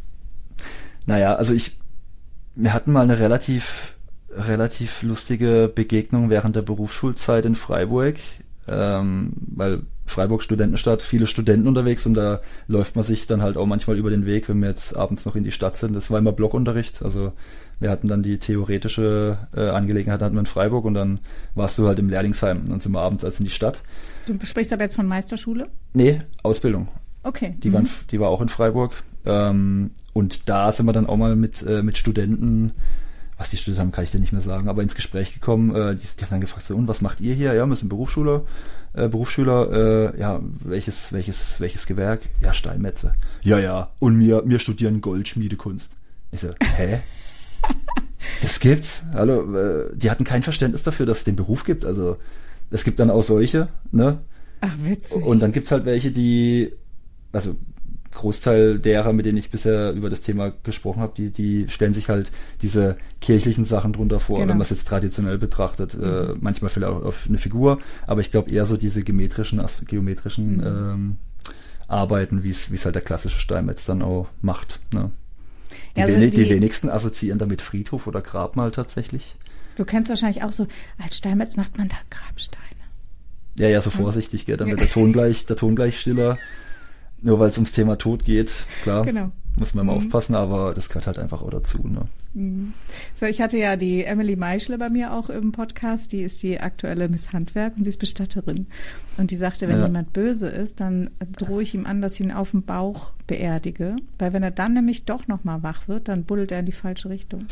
naja, also ich, wir hatten mal eine relativ relativ lustige Begegnung während der Berufsschulzeit in Freiburg, ähm, weil Freiburg Studentenstadt, viele Studenten unterwegs, und da läuft man sich dann halt auch manchmal über den Weg, wenn wir jetzt abends noch in die Stadt sind. Das war immer Blockunterricht, also wir hatten dann die theoretische äh, Angelegenheit hatten wir in Freiburg, und dann warst du halt im Lehrlingsheim, dann sind wir abends als in die Stadt. Du sprichst aber jetzt von Meisterschule? Nee, Ausbildung. Okay. Die, mhm. waren, die war auch in Freiburg, ähm, und da sind wir dann auch mal mit äh, mit Studenten, was die studiert haben, kann ich dir nicht mehr sagen, aber ins Gespräch gekommen. Äh, die, die haben dann gefragt, so, und was macht ihr hier? Ja, wir sind Berufsschüler. Äh, Berufsschüler, äh, ja, welches, welches, welches Gewerk? Ja, Steinmetze. Ja, ja, und wir, wir studieren Goldschmiedekunst. Ich so, hä? Das gibt's? Hallo, äh, die hatten kein Verständnis dafür, dass es den Beruf gibt. Also, es gibt dann auch solche, ne? Ach, witzig. Und dann gibt's halt welche, die, also, Großteil derer, mit denen ich bisher über das Thema gesprochen habe, die, die stellen sich halt diese kirchlichen Sachen drunter vor, genau. wenn man es jetzt traditionell betrachtet. Mhm. Äh, manchmal vielleicht auch auf eine Figur, aber ich glaube eher so diese geometrischen, geometrischen mhm. ähm, Arbeiten, wie es wie es halt der klassische Steinmetz dann auch macht. Ne? Die, ja, also wenig, die, die wenigsten assoziieren damit Friedhof oder Grabmal tatsächlich. Du kennst wahrscheinlich auch so, als Steinmetz macht man da Grabsteine. Ja, ja, so vorsichtig, gell, damit ja. der Ton gleich, der Ton gleich stiller. Nur weil es ums Thema Tod geht, klar, genau. muss man immer mhm. aufpassen, aber das gehört halt einfach auch dazu. Ne? Mhm. So, ich hatte ja die Emily Meischle bei mir auch im Podcast, die ist die aktuelle Miss Handwerk und sie ist Bestatterin. Und die sagte, wenn ja. jemand böse ist, dann drohe ich ihm an, dass ich ihn auf dem Bauch beerdige, weil wenn er dann nämlich doch nochmal wach wird, dann buddelt er in die falsche Richtung.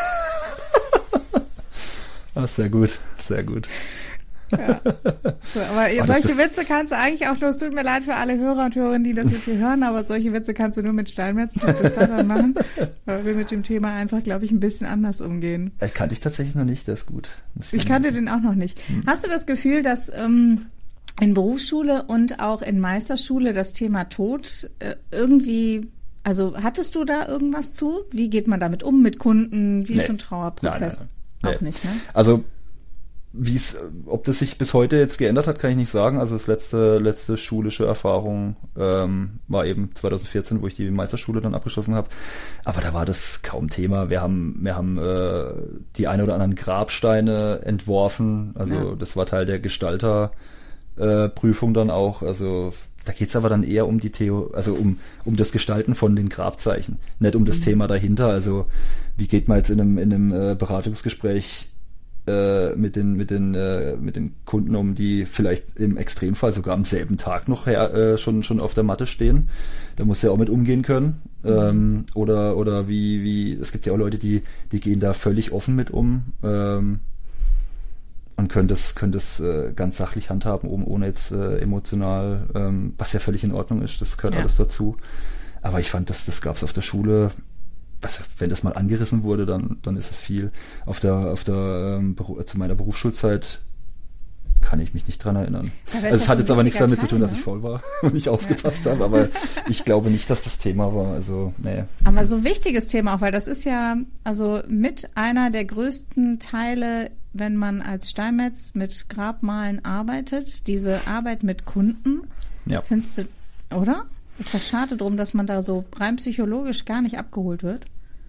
Ah, sehr gut, sehr gut. Ja. So, aber oh, solche Witze kannst du eigentlich auch nur, es tut mir leid für alle Hörer und Hörerinnen, die das jetzt hier hören, aber solche Witze kannst du nur mit Steinmetz und Bestattern machen, weil wir mit dem Thema einfach, glaube ich, ein bisschen anders umgehen. Ich kannte ich tatsächlich noch nicht, das ist gut. Das ich kannte den auch noch nicht. Hm. Hast du das Gefühl, dass ähm, in Berufsschule und auch in Meisterschule das Thema Tod äh, irgendwie, also hattest du da irgendwas zu? Wie geht man damit um mit Kunden? Wie nee. ist so ein Trauerprozess? Nein, nein, nein. Auch nee. nicht, ne? Also wie es, ob das sich bis heute jetzt geändert hat, kann ich nicht sagen. Also das letzte, letzte schulische Erfahrung ähm, war eben zwanzig vierzehn, wo ich die Meisterschule dann abgeschlossen habe. Aber da war das kaum Thema. Wir haben, wir haben äh, die ein oder anderen Grabsteine entworfen. Also ja. Das war Teil der Gestalterprüfung äh, dann auch. Also da geht's aber dann eher um die Theo, also um um das Gestalten von den Grabzeichen, nicht um das mhm. Thema dahinter. Also wie geht man jetzt in einem in einem äh, Beratungsgespräch mit den mit den äh, mit den Kunden um, die vielleicht im Extremfall sogar am selben Tag noch her, äh, schon schon auf der Matte stehen. Da muss ja auch mit umgehen können. Mhm. Ähm, oder oder wie wie es gibt ja auch Leute, die die gehen da völlig offen mit um ähm, und können das können das äh, ganz sachlich handhaben, um, ohne jetzt äh, emotional, ähm, was ja völlig in Ordnung ist. Das gehört ja. alles dazu. Aber ich fand, das das gab's auf der Schule. Also, wenn das mal angerissen wurde, dann dann ist es viel. Auf der auf der ähm, zu meiner Berufsschulzeit kann ich mich nicht dran erinnern. Also es hat jetzt aber nichts damit Teil, zu tun, dass ne? ich faul war und nicht aufgepasst ja. habe, aber ich glaube nicht, dass das Thema war. Also nee. Aber so ein wichtiges Thema auch, weil das ist ja also mit einer der größten Teile, wenn man als Steinmetz mit Grabmalen arbeitet, diese Arbeit mit Kunden. Ja. Findest du, oder? Ist doch schade drum, dass man da so rein psychologisch gar nicht abgeholt wird.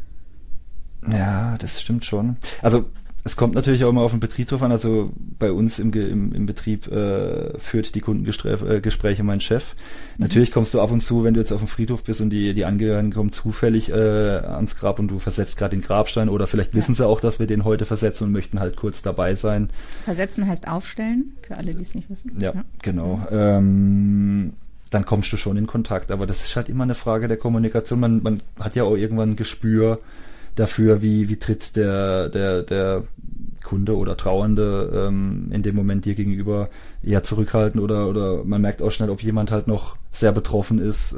Ja, das stimmt schon. Also es kommt natürlich auch immer auf den Betrieb drauf an. Also bei uns im, im, im Betrieb äh, führt die Kundengespräche mein Chef. Mhm. Natürlich kommst du ab und zu, wenn du jetzt auf dem Friedhof bist und die, die Angehörigen kommen zufällig äh, ans Grab und du versetzt gerade den Grabstein oder vielleicht ja. wissen sie auch, dass wir den heute versetzen und möchten halt kurz dabei sein. Versetzen heißt aufstellen, für alle, die es nicht wissen. Ja, ja. genau. Mhm. Ähm, dann kommst du schon in Kontakt. Aber das ist halt immer eine Frage der Kommunikation. Man, man hat ja auch irgendwann ein Gespür dafür, wie, wie tritt der, der, der Kunde oder Trauernde ähm, in dem Moment dir gegenüber eher zurückhalten oder, oder man merkt auch schnell, ob jemand halt noch sehr betroffen ist.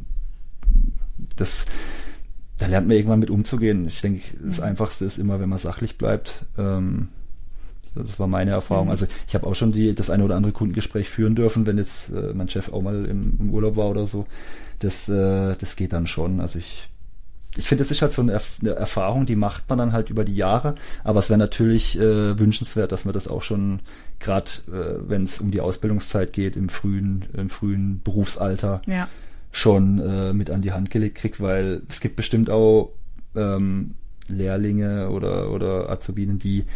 Das, da lernt man irgendwann mit umzugehen. Ich denke, das Einfachste ist immer, wenn man sachlich bleibt. Ähm, Das war meine Erfahrung. Mhm. Also ich habe auch schon die das eine oder andere Kundengespräch führen dürfen, wenn jetzt äh, mein Chef auch mal im, im Urlaub war oder so. Das äh, das geht dann schon. Also ich ich finde, das ist halt so eine, Erf- eine Erfahrung, die macht man dann halt über die Jahre. Aber es wäre natürlich äh, wünschenswert, dass man das auch schon, gerade äh, wenn es um die Ausbildungszeit geht, im frühen im frühen Berufsalter ja. schon äh, mit an die Hand gelegt kriegt, weil es gibt bestimmt auch ähm, Lehrlinge oder oder Azubinen, die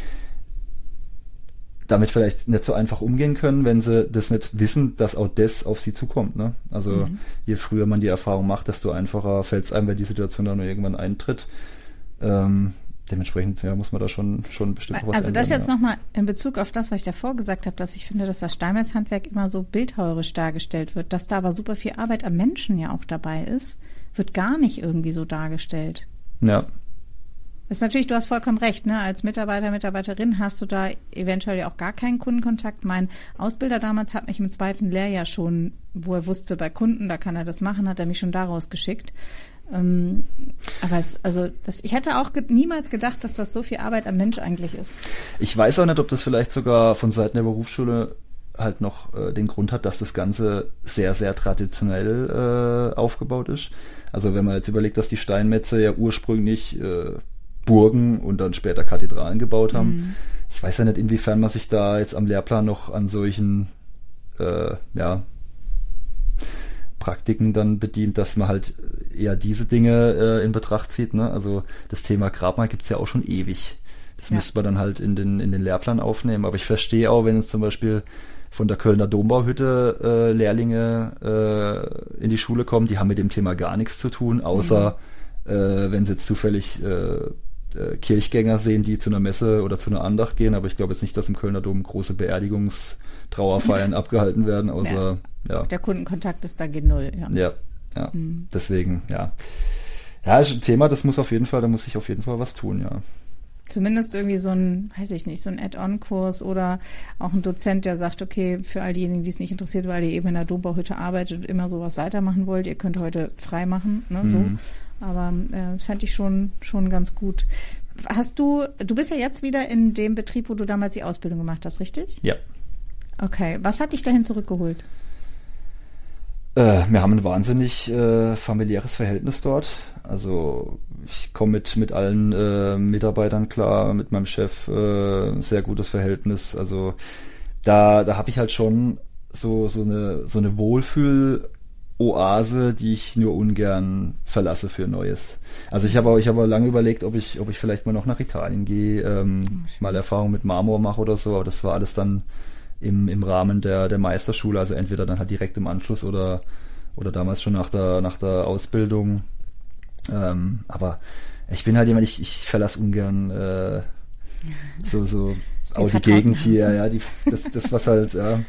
damit vielleicht nicht so einfach umgehen können, wenn sie das nicht wissen, dass auch das auf sie zukommt. Ne? Also mhm. je früher man die Erfahrung macht, desto einfacher fällt es einem, wenn die Situation dann irgendwann eintritt. Ähm, dementsprechend ja, muss man da schon schon bestimmt was Also ändern, das jetzt ja. nochmal in Bezug auf das, was ich davor gesagt habe, dass ich finde, dass das Steinmetzhandwerk immer so bildhauerisch dargestellt wird, dass da aber super viel Arbeit am Menschen ja auch dabei ist, wird gar nicht irgendwie so dargestellt. Ja. Das ist natürlich, du hast vollkommen recht, ne? Als Mitarbeiter, Mitarbeiterin hast du da eventuell ja auch gar keinen Kundenkontakt. Mein Ausbilder damals hat mich im zweiten Lehrjahr schon, wo er wusste, bei Kunden, da kann er das machen, hat er mich schon daraus geschickt. Ähm, aber es, also das, ich hätte auch ge- niemals gedacht, dass das so viel Arbeit am Mensch eigentlich ist. Ich weiß auch nicht, ob das vielleicht sogar von Seiten der Berufsschule halt noch äh, den Grund hat, dass das Ganze sehr, sehr traditionell äh, aufgebaut ist. Also wenn man jetzt überlegt, dass die Steinmetze ja ursprünglich äh, Burgen und dann später Kathedralen gebaut haben. Mhm. Ich weiß ja nicht, inwiefern man sich da jetzt am Lehrplan noch an solchen äh, ja, Praktiken dann bedient, dass man halt eher diese Dinge äh, in Betracht zieht. Ne? Also das Thema Grabmal gibt's ja auch schon ewig. Das ja. müsste man dann halt in den in den Lehrplan aufnehmen. Aber ich verstehe auch, wenn es zum Beispiel von der Kölner Dombauhütte äh, Lehrlinge äh, in die Schule kommen, die haben mit dem Thema gar nichts zu tun, außer mhm. äh, wenn sie jetzt zufällig äh, Kirchgänger sehen, die zu einer Messe oder zu einer Andacht gehen, aber ich glaube jetzt nicht, dass im Kölner Dom große Beerdigungstrauerfeiern abgehalten werden, außer ja. ja. Der Kundenkontakt ist da genull, ja. Ja, ja. Mhm. Deswegen, ja. Ja, ist ein Thema, das muss auf jeden Fall, da muss sich auf jeden Fall was tun, ja. Zumindest irgendwie so ein, weiß ich nicht, so ein Add-on-Kurs oder auch ein Dozent, der sagt, okay, für all diejenigen, die es nicht interessiert, weil ihr eben in der Dombauhütte arbeitet und immer sowas weitermachen wollt, ihr könnt heute frei machen, ne, so. Mhm. Aber äh, das fand ich schon schon ganz gut. Hast du, du bist ja jetzt wieder in dem Betrieb, wo du damals die Ausbildung gemacht hast, richtig? Ja. Okay, was hat dich dahin zurückgeholt? Äh, wir haben ein wahnsinnig äh, familiäres Verhältnis dort. Also ich komme mit mit allen äh, Mitarbeitern klar, mit meinem Chef äh, sehr gutes Verhältnis. Also da da habe ich halt schon so so eine so eine Wohlfühl-Oase, die ich nur ungern verlasse für Neues. Also ich habe auch ich habe lange überlegt, ob ich ob ich vielleicht mal noch nach Italien gehe, ähm, oh, mal Erfahrung mit Marmor mache oder so. Aber das war alles dann im im Rahmen der der Meisterschule. Also entweder dann halt direkt im Anschluss oder oder damals schon nach der nach der Ausbildung. Ähm, aber ich bin halt jemand, ich, ich verlasse ungern äh, so so auch die Gegend hier, ja, die das das was halt ja,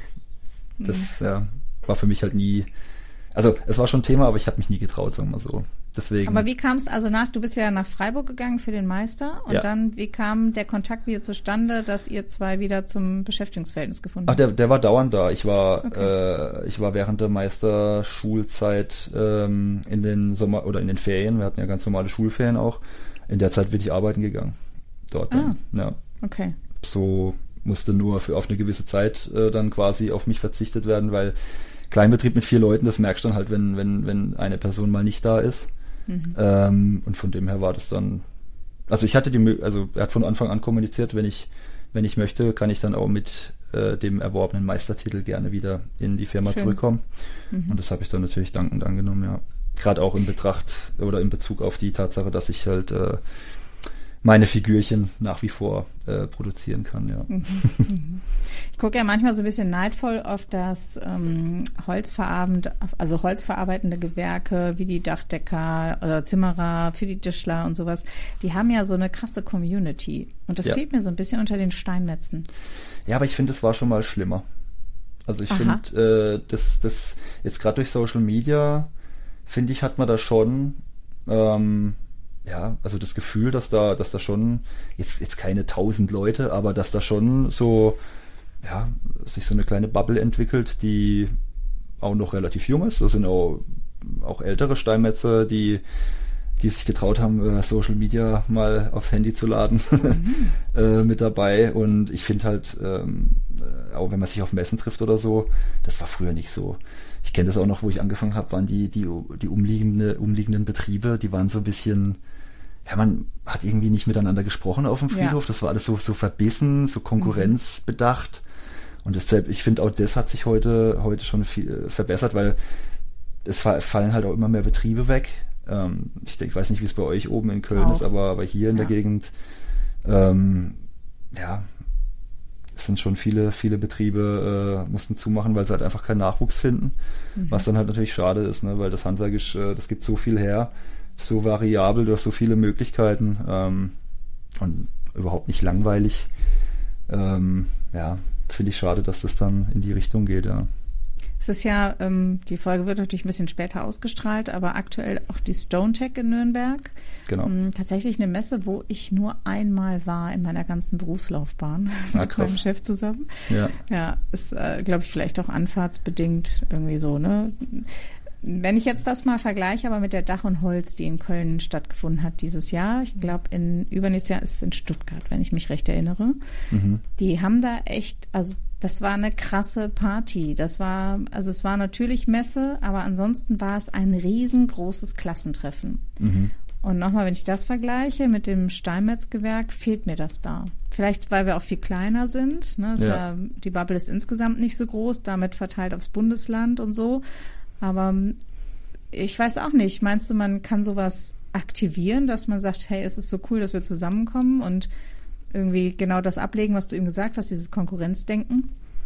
das ja, war für mich halt nie, also es war schon Thema, aber ich habe mich nie getraut, sagen wir mal so. Deswegen. Aber wie kam es also nach, du bist ja nach Freiburg gegangen für den Meister und ja. dann, wie kam der Kontakt wieder zustande, dass ihr zwei wieder zum Beschäftigungsverhältnis gefunden habt? Ach, der, der war dauernd da. Ich war, okay. äh, ich war während der Meisterschulzeit ähm, in den Sommer- oder in den Ferien, wir hatten ja ganz normale Schulferien auch, in der Zeit bin ich arbeiten gegangen. Dort dann, ah, ja. Okay. So musste nur für auf eine gewisse Zeit äh, dann quasi auf mich verzichtet werden, weil Kleinbetrieb mit vier Leuten, das merkst du dann halt, wenn, wenn, wenn eine Person mal nicht da ist. Mhm. Ähm, und von dem her war das dann, also ich hatte die, also er hat von Anfang an kommuniziert, wenn ich, wenn ich möchte, kann ich dann auch mit äh, dem erworbenen Meistertitel gerne wieder in die Firma Schön. zurückkommen. Mhm. Und das habe ich dann natürlich dankend angenommen, ja. Gerade auch in Betracht oder in Bezug auf die Tatsache, dass ich halt äh, meine Figürchen nach wie vor äh, produzieren kann, ja. Mhm, mhm. Ich gucke ja manchmal so ein bisschen neidvoll auf das ähm, Holzverarbeit, also holzverarbeitende Gewerke, wie die Dachdecker oder Zimmerer, für die Tischler und sowas. Die haben ja so eine krasse Community. Und das ja. fehlt mir so ein bisschen unter den Steinmetzen. Ja, aber ich finde, das war schon mal schlimmer. Also ich finde, äh, das, das jetzt gerade durch Social Media, finde ich, hat man da schon ähm, ja, also das Gefühl, dass da, dass da schon, jetzt, jetzt keine tausend Leute, aber dass da schon so, ja, sich so eine kleine Bubble entwickelt, die auch noch relativ jung ist. Das sind auch, auch ältere Steinmetze, die, die sich getraut haben, Social Media mal aufs Handy zu laden, mhm. äh, mit dabei. Und ich finde halt, ähm, auch wenn man sich auf Messen trifft oder so, das war früher nicht so. Ich kenne das auch noch, wo ich angefangen habe, waren die, die, die umliegende, umliegenden Betriebe, die waren so ein bisschen, ja, man hat irgendwie nicht miteinander gesprochen auf dem Friedhof. Ja. Das war alles so, so verbissen, so konkurrenzbedacht. Mhm. Und deshalb, ich finde auch, das hat sich heute, heute schon viel verbessert, weil es fallen halt auch immer mehr Betriebe weg. Ähm, ich denke, ich weiß nicht, wie es bei euch oben in Köln auch ist, aber, aber hier in ja. der Gegend, ähm, ja, es sind schon viele, viele Betriebe äh, mussten zumachen, weil sie halt einfach keinen Nachwuchs finden. Mhm. Was dann halt natürlich schade ist, ne, weil das handwerkisch, äh, das gibt so viel her, so variabel, durch so viele Möglichkeiten ähm, und überhaupt nicht langweilig. Ähm, ja, finde ich schade, dass das dann in die Richtung geht, ja. Es ist ja, ähm, die Folge wird natürlich ein bisschen später ausgestrahlt, aber aktuell auch die StoneTech in Nürnberg. Genau. Ähm, tatsächlich eine Messe, wo ich nur einmal war in meiner ganzen Berufslaufbahn ah, mit meinem Chef zusammen. Ja, ja ist, äh, glaube ich, vielleicht auch anfahrtsbedingt irgendwie so, ne? Wenn ich jetzt das mal vergleiche, aber mit der Dach und Holz, die in Köln stattgefunden hat dieses Jahr, ich glaube, in übernächstes Jahr ist es in Stuttgart, wenn ich mich recht erinnere. Mhm. Die haben da echt, also das war eine krasse Party. Das war, also es war natürlich Messe, aber ansonsten war es ein riesengroßes Klassentreffen. Mhm. Und nochmal, wenn ich das vergleiche mit dem Steinmetzgewerk, fehlt mir das da. Vielleicht, weil wir auch viel kleiner sind. Ne? Es ja. war, die Bubble ist insgesamt nicht so groß, damit verteilt aufs Bundesland und so. Aber ich weiß auch nicht, meinst du, man kann sowas aktivieren, dass man sagt, hey, es ist so cool, dass wir zusammenkommen und irgendwie genau das ablegen, was du eben gesagt hast, dieses Konkurrenzdenken?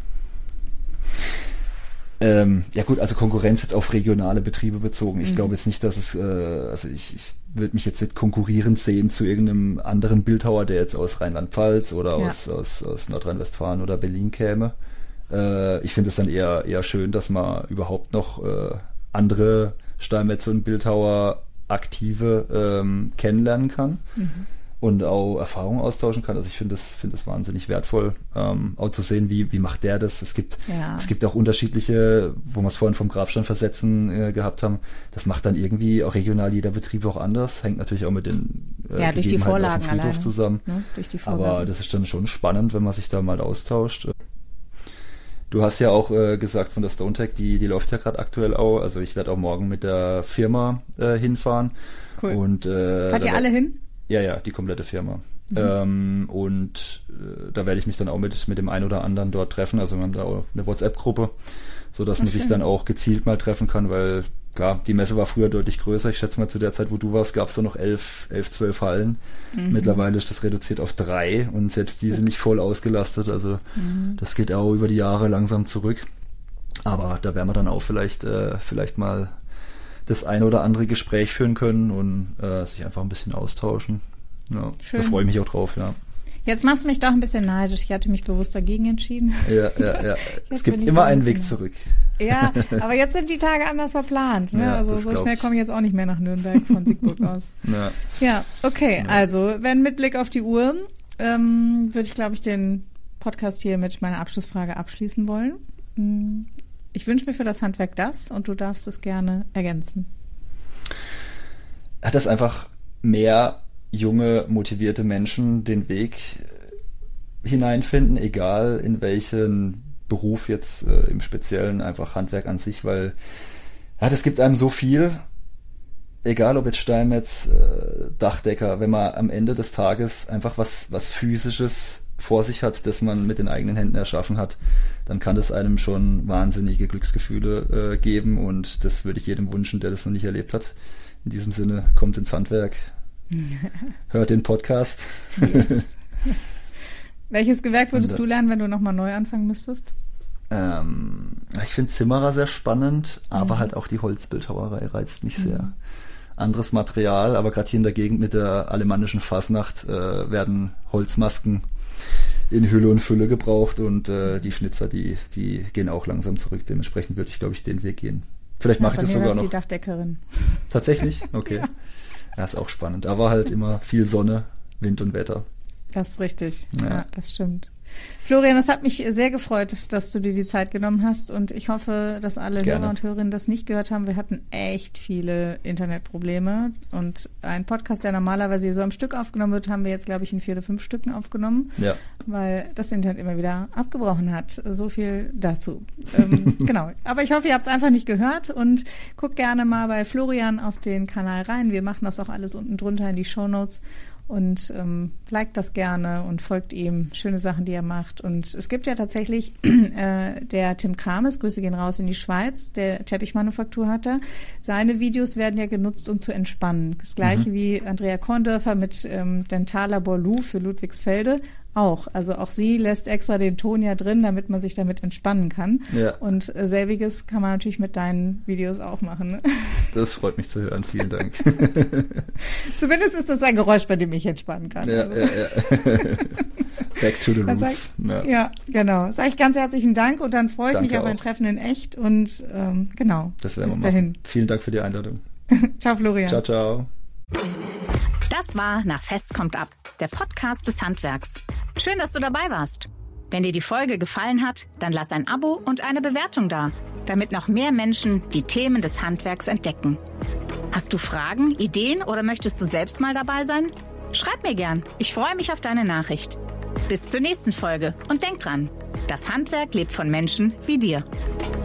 Ähm, ja gut, also Konkurrenz jetzt auf regionale Betriebe bezogen. Ich mhm. glaube jetzt nicht, dass es, äh, also ich, ich würde mich jetzt nicht konkurrierend sehen zu irgendeinem anderen Bildhauer, der jetzt aus Rheinland-Pfalz oder ja. aus, aus, aus Nordrhein-Westfalen oder Berlin käme. Äh, ich finde es dann eher, eher schön, dass man überhaupt noch äh, andere Steinmetze und Bildhauer aktive ähm, kennenlernen kann. Mhm. Und auch Erfahrungen austauschen kann. Also ich finde das, finde das wahnsinnig wertvoll, ähm, auch zu sehen, wie, wie macht der das. Es gibt, ja. es gibt auch unterschiedliche, wo wir es vorhin vom Grabsteinversetzen äh, gehabt haben. Das macht dann irgendwie auch regional jeder Betrieb auch anders. Hängt natürlich auch mit den äh, ja, durch die Vorlagen auf dem Friedhof alleine. zusammen. Ne? Durch die Vorlagen. Aber das ist dann schon spannend, wenn man sich da mal austauscht. Du hast ja auch äh, gesagt von der StoneTech, die, die läuft ja gerade aktuell auch. Also ich werde auch morgen mit der Firma äh, hinfahren. Cool. Und, äh, Fahrt ihr alle hin? Ja, ja, die komplette Firma. Mhm. Ähm, und äh, da werde ich mich dann auch mit, mit dem einen oder anderen dort treffen. Also wir haben da auch eine WhatsApp-Gruppe, so dass man sich dann auch gezielt mal treffen kann, weil klar, die Messe war früher deutlich größer. Ich schätze mal, zu der Zeit, wo du warst, gab es da noch elf, elf, zwölf Hallen. Mhm. Mittlerweile ist das reduziert auf drei und selbst die sind nicht voll ausgelastet. Also mhm. das geht auch über die Jahre langsam zurück. Aber da werden wir dann auch vielleicht, äh, vielleicht mal das ein oder andere Gespräch führen können und äh, sich einfach ein bisschen austauschen. Ja, da freue ich mich auch drauf, ja. Jetzt machst du mich doch ein bisschen neidisch. Ich hatte mich bewusst dagegen entschieden. Ja, ja, ja. Es gibt immer einen Weg zurück. Ja, aber jetzt sind die Tage anders verplant. Ne? Ja, also so schnell komme ich jetzt auch nicht mehr nach Nürnberg von Siegburg aus. Ja, ja okay. Ja. Also, wenn mit Blick auf die Uhr, ähm, würde ich, glaube ich, den Podcast hier mit meiner Abschlussfrage abschließen wollen. Ich wünsche mir für das Handwerk das und du darfst es gerne ergänzen. Hat das einfach mehr junge, motivierte Menschen den Weg hineinfinden, egal in welchen Beruf jetzt äh, im Speziellen, einfach Handwerk an sich, weil ja, das gibt einem so viel, egal ob jetzt Steinmetz, äh, Dachdecker, wenn man am Ende des Tages einfach was, was Physisches vor sich hat, das man mit den eigenen Händen erschaffen hat, dann kann das einem schon wahnsinnige Glücksgefühle äh, geben und das würde ich jedem wünschen, der das noch nicht erlebt hat. In diesem Sinne, kommt ins Handwerk. Hört den Podcast. Yes. Welches Gewerk würdest du lernen, wenn du nochmal neu anfangen müsstest? Ähm, ich finde Zimmerer sehr spannend, aber mhm. halt auch die Holzbildhauerei reizt mich mhm. sehr. Anderes Material, aber gerade hier in der Gegend mit der alemannischen Fasnacht äh, werden Holzmasken in Hülle und Fülle gebraucht und äh, die Schnitzer, die, die gehen auch langsam zurück. Dementsprechend würde ich, glaube ich, den Weg gehen. Vielleicht ja, mache ich das sogar noch. Die Dachdeckerin. Tatsächlich? Okay. Ja. Ja, ist auch spannend. Aber halt immer viel Sonne, Wind und Wetter. Das ist richtig. Ja, ja das stimmt. Florian, es hat mich sehr gefreut, dass du dir die Zeit genommen hast und ich hoffe, dass alle Gerne. Hörer und Hörerinnen das nicht gehört haben. Wir hatten echt viele Internetprobleme und ein Podcast, der normalerweise so am Stück aufgenommen wird, haben wir jetzt, glaube ich, in vier oder fünf Stücken aufgenommen, ja. weil das Internet immer wieder abgebrochen hat. So viel dazu. ähm, genau. Aber ich hoffe, ihr habt es einfach nicht gehört und guckt gerne mal bei Florian auf den Kanal rein. Wir machen das auch alles unten drunter in die Shownotes. Und ähm, liked das gerne und folgt ihm. Schöne Sachen, die er macht. Und es gibt ja tatsächlich, äh, der Tim Krames, Grüße gehen raus in die Schweiz, der Teppichmanufaktur hat er. Seine Videos werden ja genutzt, um zu entspannen. Das gleiche mhm. wie Andrea Korndörfer mit ähm, Dentallabor Lou für Ludwigsfelde. Auch. Also auch sie lässt extra den Ton ja drin, damit man sich damit entspannen kann. Ja. Und äh, selbiges kann man natürlich mit deinen Videos auch machen. Das freut mich zu hören. Vielen Dank. Zumindest ist das ein Geräusch, bei dem ich entspannen kann. Ja, also. ja, ja. Back to the roots. Ich, ja. ja, genau. Sag ich ganz herzlichen Dank und dann freue ich Danke mich auf ein Treffen in echt und ähm, genau. Das werden bis wir dahin. Machen. Vielen Dank für die Einladung. Ciao, Florian. Ciao, ciao. Das war Nach Fest kommt ab, der Podcast des Handwerks. Schön, dass du dabei warst. Wenn dir die Folge gefallen hat, dann lass ein Abo und eine Bewertung da, damit noch mehr Menschen die Themen des Handwerks entdecken. Hast du Fragen, Ideen oder möchtest du selbst mal dabei sein? Schreib mir gern. Ich freue mich auf deine Nachricht. Bis zur nächsten Folge und denk dran, das Handwerk lebt von Menschen wie dir.